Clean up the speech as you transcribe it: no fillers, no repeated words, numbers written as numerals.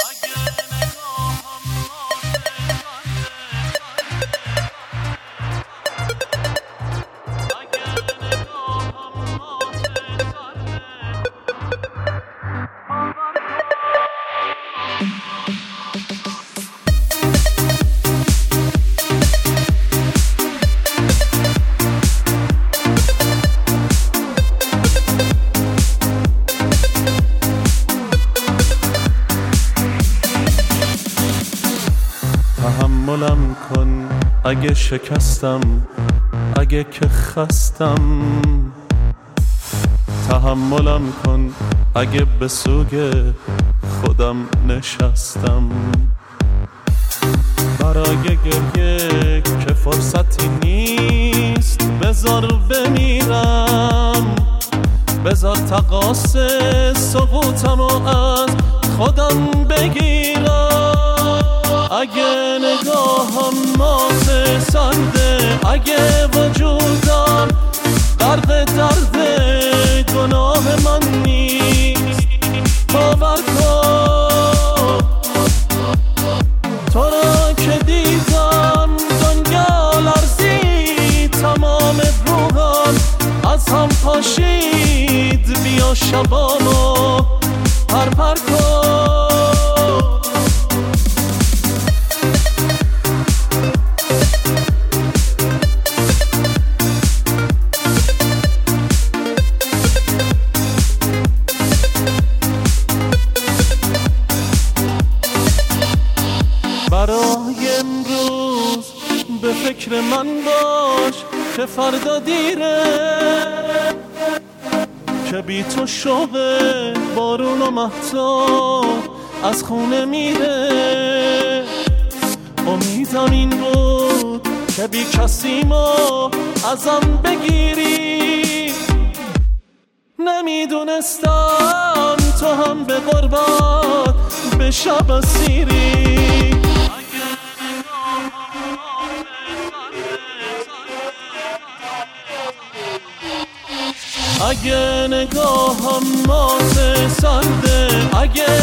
تحملم کن اگه شکستم، اگه که خستم. تحملم کن اگه به سوگ خودم نشستم. برای گریه که فرصتی نیست، بذار بمیرم، بذار تقاص سقوطمو از خودم بگیرم. اگه نگاهم مات سرده، اگه وجودم غرق درد گناه من نیست، باور کن تو را که دیدم دنیا لرزید، تمام روحم از هم پاشید. بیا شبانو پرپر کن. برای امروز به فکر من باش که فردا دیره، که بی تو شوق بارون و مهتاب از خونه میره. امیدم این بود که بی کسیمو ازم بگیری، نمیدونستم تو هم به غربت به شب اسیری. اگه نگاهم مات سرده، اگه